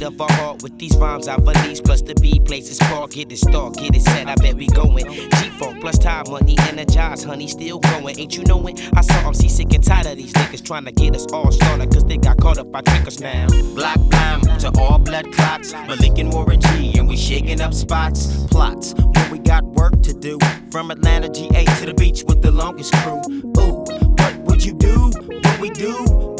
of our heart with these rhymes I release. Plus the B places park, get it start, get it set. I bet we going. G-Funk plus time money, energize, honey, still going. Ain't you knowin'? I saw I'm sick and tired of these niggas trying to get us all started, cause they got caught up by trickers now. Black Blam to all blood clots, Malik and Warren G, and we shaking up spots, plots, where we got work to do. From Atlanta, GA to the beach with the longest crew.